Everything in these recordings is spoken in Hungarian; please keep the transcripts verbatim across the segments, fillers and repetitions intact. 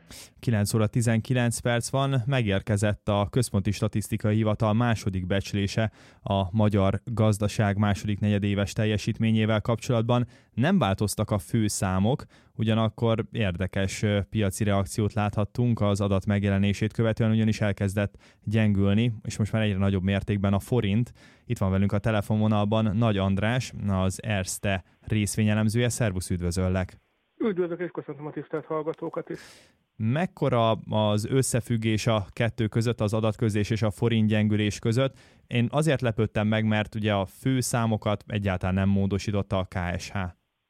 kilenc óra tizenkilenc perc van, megérkezett a Központi Statisztikai Hivatal második becslése a magyar gazdaság második negyedéves teljesítményével kapcsolatban. Nem változtak a főszámok, ugyanakkor érdekes piaci reakciót láthattunk az adat megjelenését követően, ugyanis elkezdett gyengülni, és most már egyre nagyobb mértékben a forint. Itt van velünk a telefonvonalban Nagy András, az Erste részvényelemzője. Szervusz, üdvözöllek! Üdvözlök és köszöntöm a tisztelt hallgatókat is! Mekkora az összefüggés a kettő között, az adatközlés és a forint gyengülés között? Én azért lepődtem meg, mert ugye a fő számokat egyáltalán nem módosította a ká es há.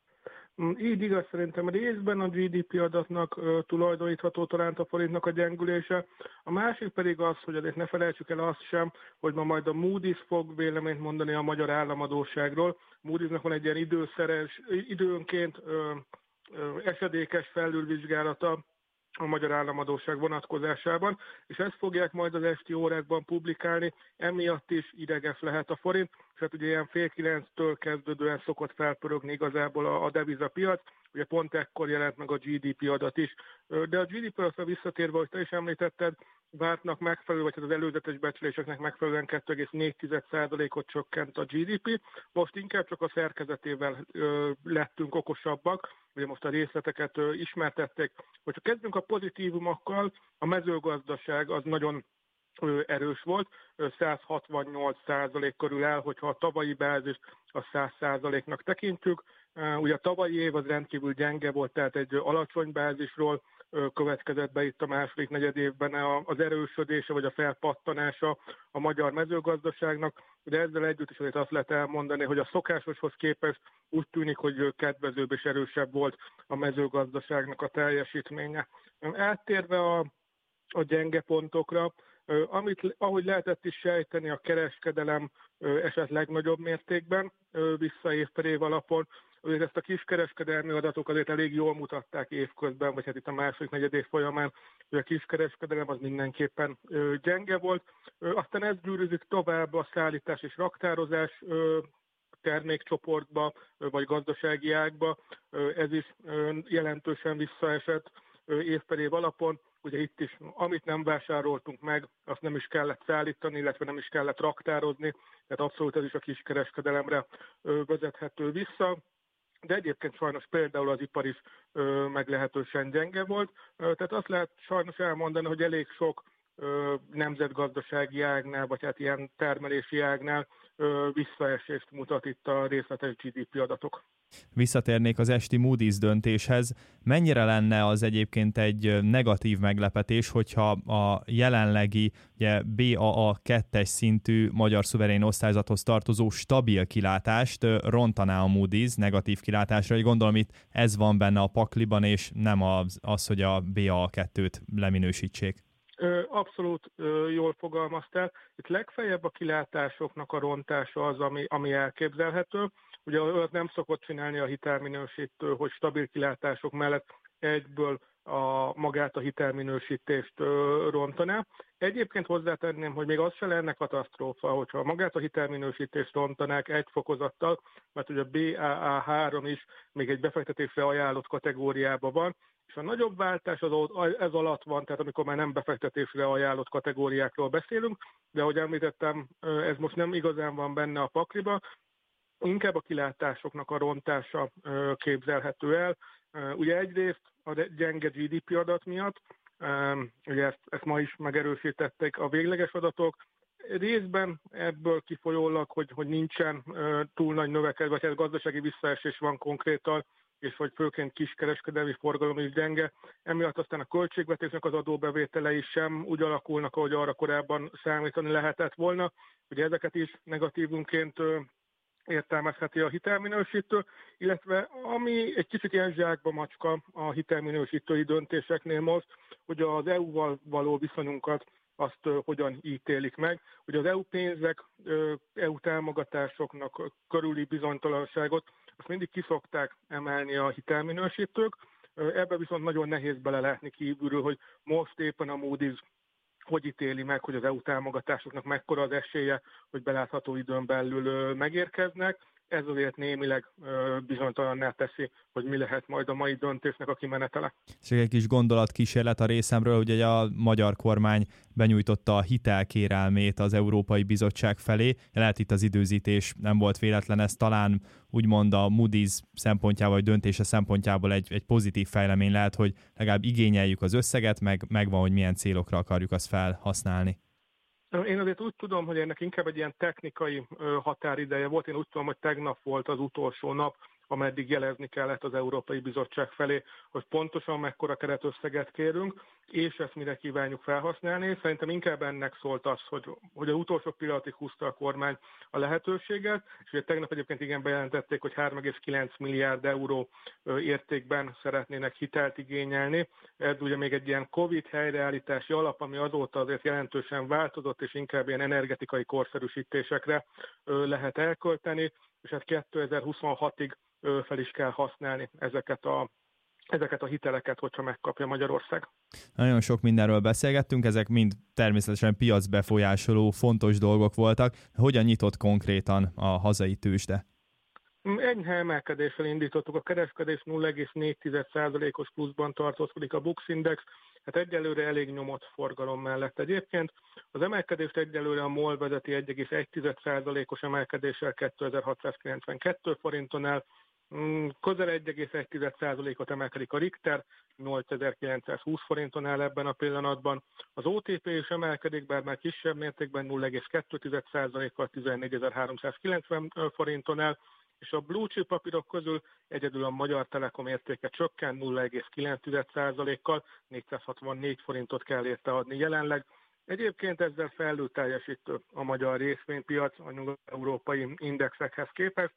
Így igaz, szerintem részben a gé dé pé adatnak uh, tulajdonítható talán a forintnak a gyengülése. A másik pedig az, hogy azért ne felejtsük el azt sem, hogy ma majd a Moody's fog véleményt mondani a magyar államadósságról. Moody'snak van egy ilyen időszeres, időnként uh, uh, esedékes felülvizsgálata a magyar államadósság vonatkozásában, és ezt fogják majd az esti órákban publikálni, emiatt is ideges lehet a forint, és hát ugye ilyen fél kilenctől kezdődően szokott felpörögni igazából a, a devizapiac, ugye pont ekkor jelent meg a gé dé pé adat is. De a gé dé pé adatra visszatérve, hogy te is említetted, vártnak megfelelő, vagy hát az előzetes becsléseknek megfelelően kettő egész négy százalékot csökkent a gé dé pé. Most inkább csak a szerkezetével ö, lettünk okosabbak, ugye most a részleteket ö, ismertették. Hogyha kezdünk a pozitívumokkal, a mezőgazdaság az nagyon ö, erős volt, ö, száz hatvannyolc százalék körül áll, hogyha a tavalyi bázist a száz százaléknak tekintjük. Uh, ugye a tavalyi év az rendkívül gyenge volt, tehát egy alacsony bázisról uh, következett be itt a második negyedévben az erősödése vagy a felpattanása a magyar mezőgazdaságnak, de ezzel együtt is azért azt lehet elmondani, hogy a szokásoshoz képest úgy tűnik, hogy kedvezőbb és erősebb volt a mezőgazdaságnak a teljesítménye. Áttérve a, a gyenge pontokra, uh, amit, ahogy lehetett is sejteni, a kereskedelem uh, esett legnagyobb mértékben uh, vissza év per év alapon. Azért ezt a kiskereskedelmi adatok azért elég jól mutatták évközben, vagy hát itt a második negyedév folyamán, hogy a kiskereskedelem az mindenképpen ö, gyenge volt. Ö, aztán ez gyűrűzik tovább a szállítás és raktározás ö, termékcsoportba, ö, vagy gazdasági ágba. Ö, ez is ö, jelentősen visszaesett ö, év per év alapon. Ugye itt is, amit nem vásároltunk meg, azt nem is kellett szállítani, illetve nem is kellett raktározni, tehát abszolút ez is a kiskereskedelemre ö, vezethető vissza. De egyébként sajnos például az ipar is ö, meglehetősen gyenge volt. Ö, tehát azt lehet sajnos elmondani, hogy elég sok ö, nemzetgazdasági ágnál, vagy hát ilyen termelési ágnál ö, visszaesést mutat itt a részletes gé dé pé adatok. Visszatérnék az esti Moody's döntéshez. Mennyire lenne az egyébként egy negatív meglepetés, hogyha a jelenlegi ugye, bé á á kettes szintű magyar szuverén osztályzathoz tartozó stabil kilátást rontaná a Moody's negatív kilátásra, hogy gondolom itt ez van benne a pakliban, és nem az, az hogy a bé á á kettőt leminősítsék. Abszolút jól fogalmaztál. Itt legfeljebb a kilátásoknak a rontása az, ami, ami elképzelhető. Ugye az nem szokott csinálni a hitelminősítő, hogy stabil kilátások mellett egyből a, magát a hitelminősítést rontaná. Egyébként hozzátenném, hogy még az se lenne katasztrófa, hogyha magát a hitelminősítést rontanák egy fokozattal, mert ugye a bé á á három is még egy befektetésre ajánlott kategóriában van, és a nagyobb váltás az ez alatt van, tehát amikor már nem befektetésre ajánlott kategóriákról beszélünk, de ahogy említettem, ez most nem igazán van benne a pakliba, inkább a kilátásoknak a rontása képzelhető el. Ugye egyrészt a gyenge gé dé pé adat miatt, ugye ezt, ezt ma is megerősítették a végleges adatok, részben ebből kifolyólag, hogy, hogy nincsen túl nagy növekedés, vagy ez gazdasági visszaesés van konkrétan, és hogy főként kiskereskedelmi forgalom is gyenge. Emiatt aztán a költségvetésnek az adóbevételei sem úgy alakulnak, ahogy arra korábban számítani lehetett volna. Ugye ezeket is negatívunként értelmezheti a hitelminősítő, illetve ami egy kicsit ilyen zsákba macska a hitelminősítői döntéseknél most, hogy az é u-val való viszonyunkat azt uh, hogyan ítélik meg. Ugye az é u pénzek, uh, é u támogatásoknak körüli bizonytalanságot azt mindig kiszokták emelni a hitelminősítők. Uh, ebbe viszont nagyon nehéz belelátni kívülről, hogy most éppen a Moody's hogy ítéli meg, hogy az é u támogatásoknak mekkora az esélye, hogy belátható időn belül megérkeznek. ez azért némileg bizonytalanná teszi, hogy mi lehet majd a mai döntésnek a kimenetele. És egy kis gondolatkísérlet a részemről, hogy a magyar kormány benyújtotta a hitelkérelmét az Európai Bizottság felé. Lehet itt az időzítés nem volt véletlen, ez talán úgymond a Moody's szempontjából, vagy döntése szempontjából egy, egy pozitív fejlemény lehet, hogy legalább igényeljük az összeget, meg megvan, hogy milyen célokra akarjuk azt felhasználni. Én azért úgy tudom, hogy ennek inkább egy ilyen technikai határideje volt. Én úgy tudom, hogy tegnap volt az utolsó nap, ameddig jelezni kellett az Európai Bizottság felé, hogy pontosan mekkora keretösszeget kérünk, és ezt mire kívánjuk felhasználni. Szerintem inkább ennek szólt az, hogy, hogy az utolsó pillanatig húzta a kormány a lehetőséget, és ugye tegnap egyébként igen bejelentették, hogy három egész kilenc milliárd euró értékben szeretnének hitelt igényelni. Ez ugye még egy ilyen Covid helyreállítási alap, ami azóta azért jelentősen változott, és inkább ilyen energetikai korszerűsítésekre lehet elkölteni, és hát kétezer-huszonhatig fel is kell használni ezeket a, ezeket a hiteleket, hogyha megkapja Magyarország. Nagyon sok mindenről beszélgettünk, ezek mind természetesen piacbefolyásoló fontos dolgok voltak. Hogyan nyitott konkrétan a hazai tőzsde? Enyhe emelkedéssel indítottuk a kereskedés, nulla egész négy százalékos pluszban tartózkodik a Bux Index, hát egyelőre elég nyomott forgalom mellett egyébként. Az emelkedést egyelőre a MOL vezeti egy egész egy százalékos emelkedéssel kétezer-hatszázkilencvenkettő forinton el, közel egy egész egy százalékot emelkedik a Richter, nyolcezer-kilencszázhúsz forinton áll ebben a pillanatban. Az o té pé is emelkedik, bár már kisebb mértékben nulla egész kettő százalékkal tizennégyezer-háromszázkilencven forinton áll, és a blue chip papírok közül egyedül a Magyar Telekom értéke csökken nulla egész kilenc százalékkal, négyszázhatvannégy forintot kell érte adni jelenleg. Egyébként ezzel felülteljesítő a magyar részvénypiac a nyugat-európai indexekhez képest.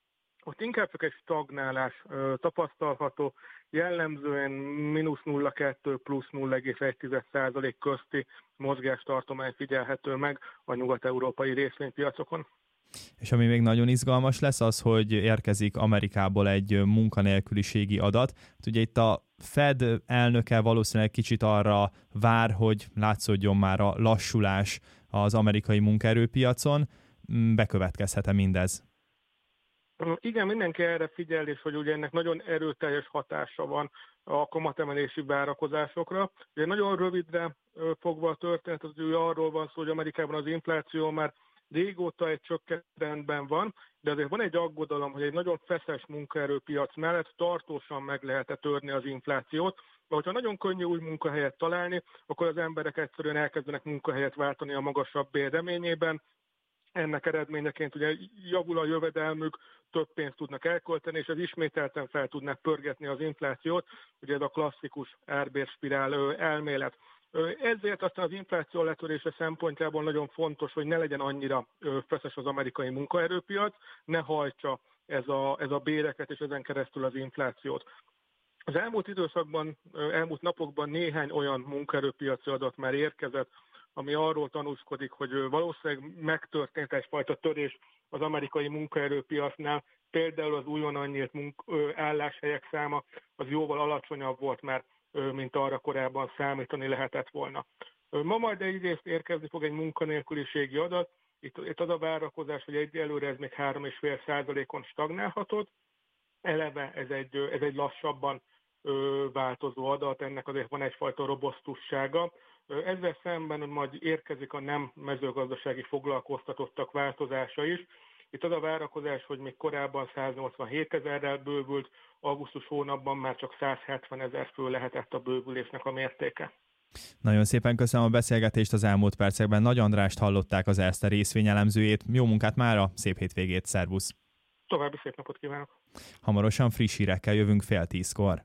Ott inkább csak egy stagnálás ö, tapasztalható, jellemzően mínusz nulla egész kettő plusz nulla egész egy százalék közti mozgástartomány figyelhető meg a nyugat-európai részvénypiacokon. És ami még nagyon izgalmas lesz, az, hogy érkezik Amerikából egy munkanélküliségi adat. Ugye itt a Fed elnöke valószínűleg kicsit arra vár, hogy látszódjon már a lassulás az amerikai munkaerőpiacon. Bekövetkezhet-e mindez? Igen, mindenki erre figyel, és hogy ugye ennek nagyon erőteljes hatása van a kamatemelési várakozásokra. Ugye nagyon rövidre fogva a történet, az ugye arról van szó, hogy Amerikában az infláció már régóta egy csökkenetben van, de azért van egy aggodalom, hogy egy nagyon feszes munkaerőpiac mellett tartósan meg lehet-e törni az inflációt, mert hogyha nagyon könnyű új munkahelyet találni, akkor az emberek egyszerűen elkezdenek munkahelyet váltani a magasabb bér reményében. Ennek eredményeként ugye javul a jövedelmük, több pénzt tudnak elkölteni, és ez ismételten fel tudnak pörgetni az inflációt, ugye ez a klasszikus árbérspirál elmélet. Ezért aztán az infláció letörése szempontjából nagyon fontos, hogy ne legyen annyira feszes az amerikai munkaerőpiac, ne hajtsa ez a, ez a béreket és ezen keresztül az inflációt. Az elmúlt időszakban, elmúlt napokban néhány olyan munkaerőpiaci adat már érkezett, ami arról tanúskodik, hogy valószínűleg megtörtént egyfajta törés az amerikai munkaerőpiacnál, például az újonnan nyílt munk- álláshelyek száma az jóval alacsonyabb volt már, mint arra korábban számítani lehetett volna. Ma majd egyrészt érkezni fog egy munkanélküliségi adat, itt, itt az a várakozás, hogy egyelőre ez még három egész öt százalékon stagnálhatott, eleve ez egy, ez egy lassabban változó adat, ennek azért van egyfajta robosztussága. Ezzel szemben majd érkezik a nem mezőgazdasági foglalkoztatottak változása is. Itt az a várakozás, hogy még korábban száznyolcvanhét ezerrel bővült, augusztus hónapban már csak százhetven ezer fő lehetett a bővülésnek a mértéke. Nagyon szépen köszönöm a beszélgetést az elmúlt percekben. Nagy Andrást hallották, az Erste részvényelemzőjét. Jó munkát mára, szép hétvégét, szervusz! További szép napot kívánok! Hamarosan friss hírekkel jövünk fél tízkor.